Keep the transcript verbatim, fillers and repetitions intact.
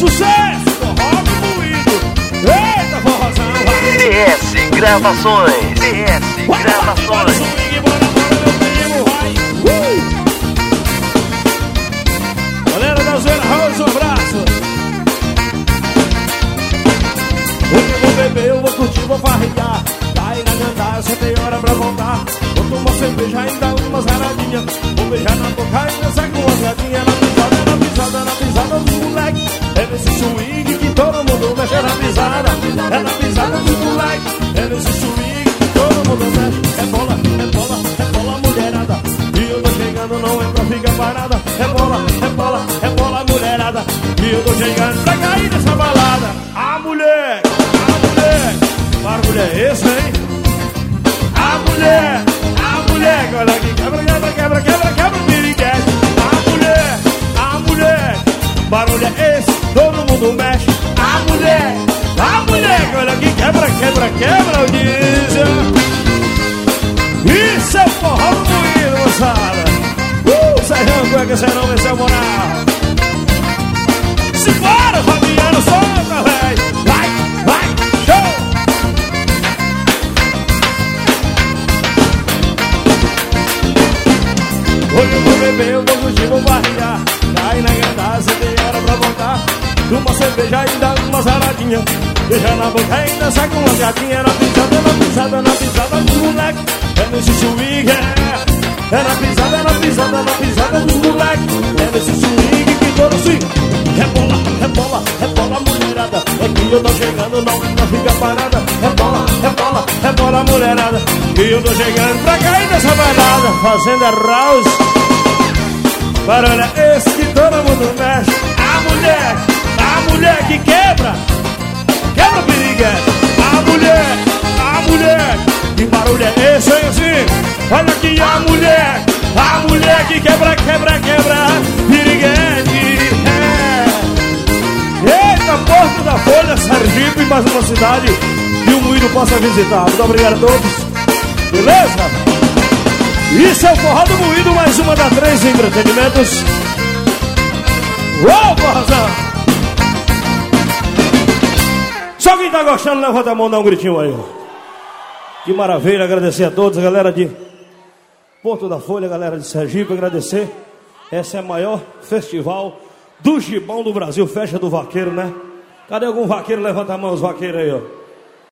sucesso, forró moído. Eita, forrozão, vai. D S Gravações. D S Vai, Gravações. bora, swing, bora, bora, meu primo, vai. Uh! Galera da zoeira, rola seu braço. Hoje eu vou beber, eu vou curtir, vou farrear. Vai na gandar, só tem hora pra voltar. Vou tomar cerveja, ainda uma zaradinha. Vou beijar na boca, ainda sai com uma gatinha. Na pisada, na pisada, na pisada do moleque. É nesse swing que todo mundo mexe. É na pisada, é na pisada do moleque. É nesse swing que todo mundo mexe. É bola, é bola, é bola, mulherada. E eu tô chegando, não é pra ficar parada. É bola, é bola, é bola, mulherada. E eu tô chegando pra cair nessa balada. A mulher, a mulher. Para mulher, esse, hein? A mulher, a mulher. Olha aqui, quebra, quebra, quebra, quebra, quebra, piriguete. A mulher, a mulher. Barulho é esse, todo mundo mexe. A mulher, a mulher. Olha aqui, quebra, quebra, quebra, o diesel. Isso é forró do moído, moçada. Uh, Sérgio, cueca, serão, esse é o moral. Simbora, Fabiano, solta, velho. Vai, vai, show. Hoje eu vou beber, eu vou curtir, vou barrear. Cai na gandar, cê tem hora pra voltar. Uma cerveja e dá uma zaradinha. Beija na boca e ainda sai com uma gatinha. Na pisada, na pisada, na pisada do moleque. É nesse swing, é. É na pisada, na pisada, na pisada do moleque. É nesse swing que todo swing. Rebola, rebola, rebola, mulherada. É que eu tô chegando, não, não fica parada. Rebola, rebola, rebola, mulherada. E eu tô chegando pra cair nessa balada. Fazenda House. Barulho é esse que todo mundo mexe. A mulher, a mulher que quebra. Quebra, piriguete. A mulher, a mulher. Que barulho é esse, hein, assim? Olha aqui a mulher, a mulher que quebra, quebra, quebra, piriguete. É. Eita, Porto da Folha, Sergipe, mais uma cidade que o moído possa visitar. Muito obrigado a todos. Beleza? Isso é o forró do moído, mais uma da três entretenimentos. Uou, forrozão! Só quem tá gostando, levanta a mão, dá um gritinho aí. Que maravilha, agradecer a todos, a galera de Porto da Folha, a galera de Sergipe, agradecer. Esse é o maior festival do gibão do Brasil, festa do vaqueiro, né? Cadê algum vaqueiro? Levanta a mão, os vaqueiros aí, ó.